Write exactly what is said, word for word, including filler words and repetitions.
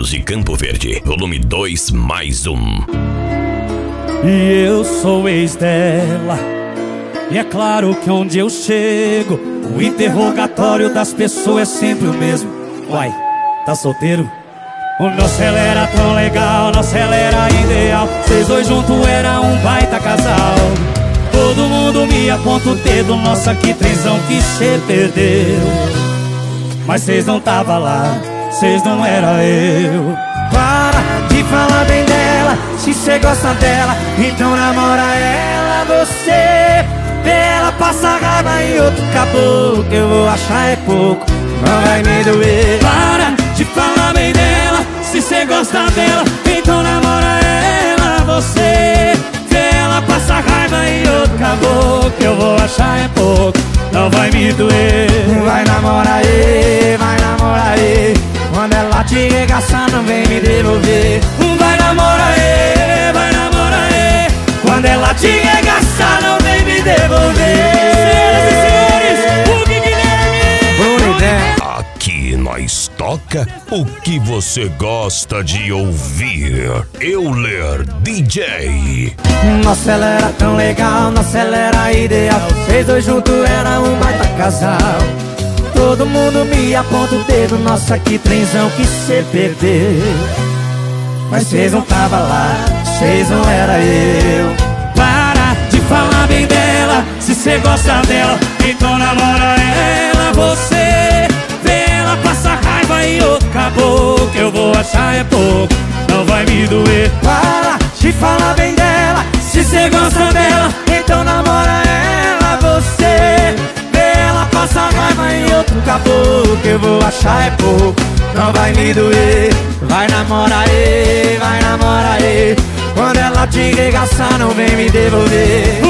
Guarulhos e Campo Verde, volume dois mais um. E eu sou ex dela, e é claro que onde eu chego, o interrogatório das pessoas é sempre o mesmo. Uai, tá solteiro? O nosso ela era tão legal, nosso ela era ideal. Vocês dois juntos era um baita casal. Todo mundo me aponta o dedo, nossa que trenzão que cê perdeu. Mas cês não tava lá, cês não era eu. Para de falar bem dela, se cê gosta dela, então namora ela. Você vê ela passar raiva e outro caboclo, que eu vou achar é pouco, não vai me doer. Para de falar bem dela, se cê gosta dela, então namora ela. Você vê ela passar raiva e outro caboclo, que eu vou achar é pouco, não vai me doer. Vai namorar aí, vai namorar aí, quando ela te regaçar não vem me devolver. Vai namorar aí, vai namorar aí, quando ela te regaçar não vem me devolver. Senhoras e senhores, o Guilherme Bruno e Dan. Aqui nós toca o que você gosta de ouvir. Euler D J. Nossa, ela era tão legal, nossa, ela era ideal. Vocês dois juntos era um baita casal. Todo mundo me aponta o dedo, nossa que trenzão que cê perdeu. Mas cês não tava lá, cês não era eu. Para de falar bem dela, se cê gosta dela, então namora ela. Você vê ela passar raiva e outro caboclo, que eu vou achar é pouco, não vai me doer. Para de falar bem dela, se cê gosta dela, então namora ela. Você vê ela passar raiva e outro caboclo, que eu vou achar é pouco, não vai me doer. Vai namorar aí, vai namorar aí, quando ela te regaçar não vem me devolver.